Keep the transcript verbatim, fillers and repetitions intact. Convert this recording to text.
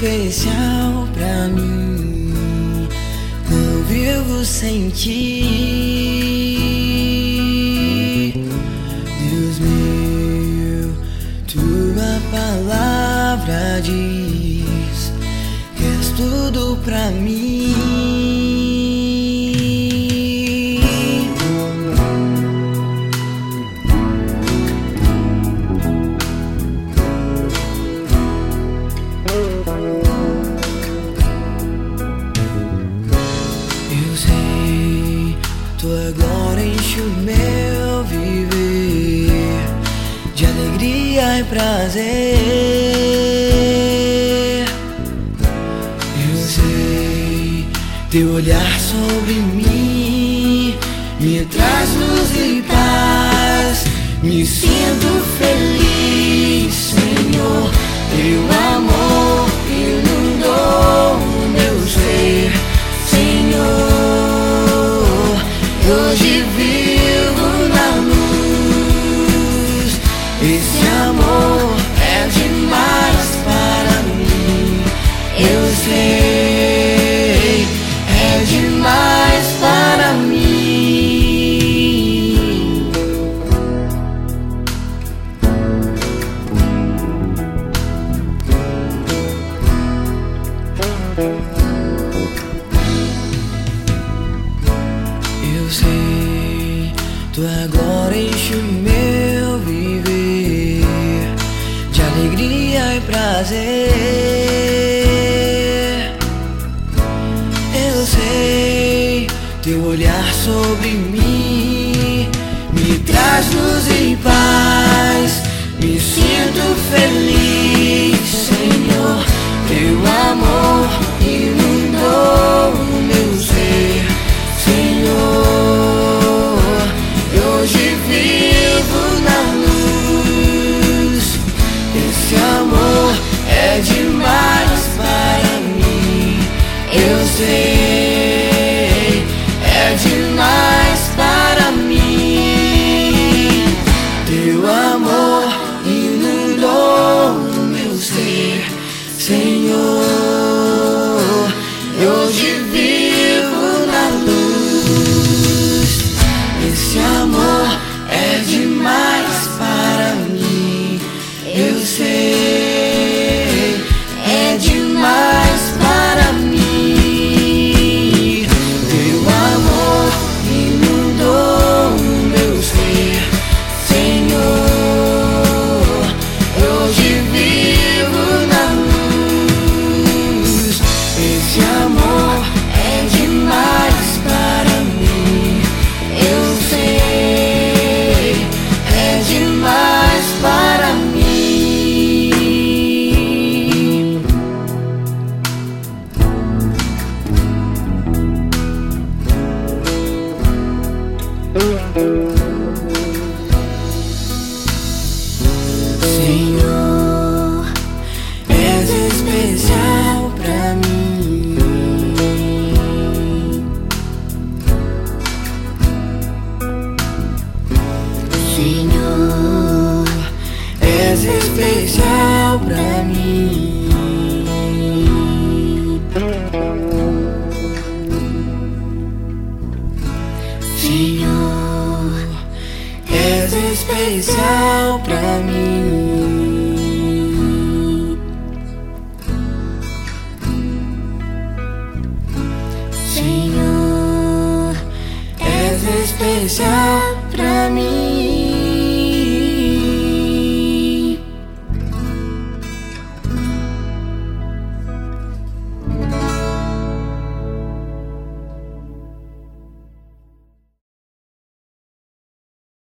especial pra mim. Não vivo sem ti, Deus meu. Tua palavra diz que és tudo pra mim. Eu sei, tua glória enche o meu viver de alegria e prazer. Eu sei, teu olhar sobre mim me traz luz e paz. Me sinto feliz, Senhor. Teu amor inundou o meu ser, Senhor. Hoje vivo na luz. Esse amor é demais para mim. Eu sei, é demais para mim. Eu sei, tua glória enche o meu viver de alegria e prazer. Eu sei, teu olhar sobre mim me traz luz e paz. Me sinto feliz, Senhor. Teu amor inundou o meu ser, Senhor. Hoje vivo na luz. Esse amor é demais para mim. Eu sei, é demais para mim. Teu amor inundou o meu ser, Senhor. Hoje vivo na luz. Esse amor é demais para mim. Eu sei, é demais para mim. Teu amor inundou o meu ser, Senhor. Hoje vivo na luz. Esse amor é demais para mim. Eu sei, é demais para mim. Senhor, és especial pra mim. Senhor, és especial pra mim. Senhor, és especial pra mim. Senhor, és especial pra mim.